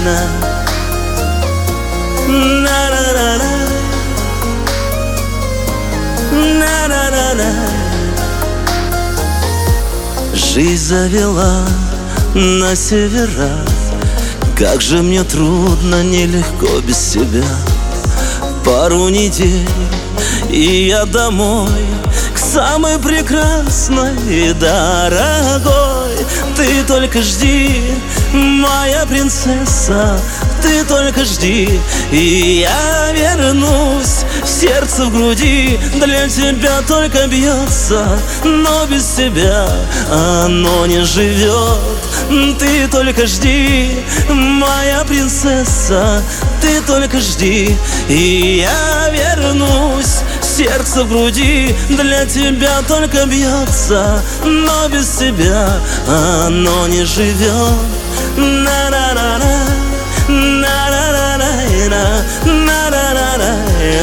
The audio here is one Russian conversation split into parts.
Жизнь завела на севера, как же мне трудно, нелегко без тебя. Пару недель, и я домой, к самой прекрасной и дорогой. Ты только жди, моя принцесса, ты только жди, и я вернусь. Сердце в груди для тебя только бьется, но без тебя оно не живет. Ты только жди, моя принцесса, ты только жди, и я вернусь. Сердце в груди для тебя только бьется, но без тебя оно не живет. На-на-на-на, на-на-на-на-на, на-на-на-на-на,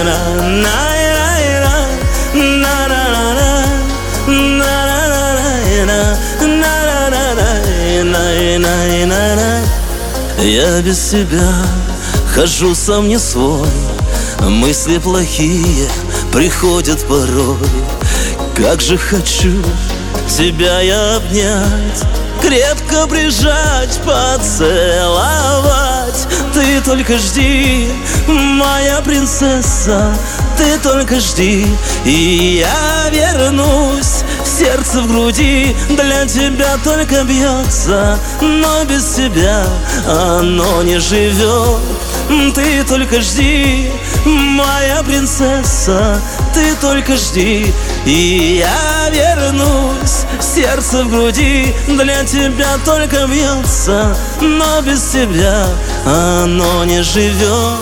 на-на-на-на. Я без тебя хожу сам не свой, мысли плохие приходят порой. Как же хочу тебя я обнять, крепко прижать, поцеловать. Ты только жди, моя принцесса, ты только жди, и я вернусь. Сердце в груди для тебя только бьется, но без тебя оно не живет. Ты только жди, моя принцесса, ты только жди, и я вернусь. Сердце в груди для тебя только бьется, но без тебя оно не живет.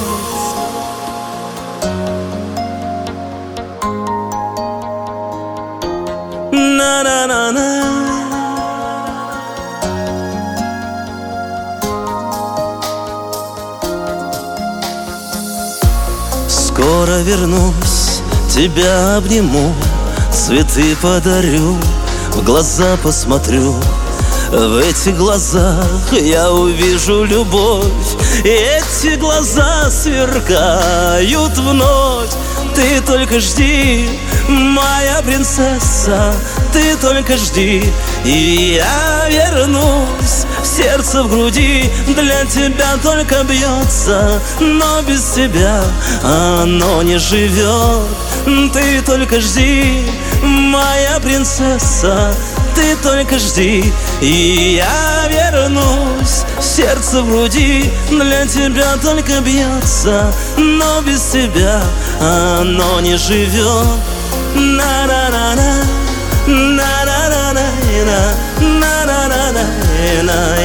На-на-на-на. Скоро вернусь, тебя обниму, цветы подарю, в глаза посмотрю. В этих глазах я увижу любовь, и эти глаза сверкают вновь. Ты только жди, моя принцесса, ты только жди, и я вернусь. Сердце в груди для тебя только бьется, но без тебя оно не живет. Ты только жди, моя принцесса, ты только жди, и я вернусь. Сердце в груди для тебя только бьется, но без тебя оно не живет. На-на-на-на, на-на-на-на, на-на-на-на.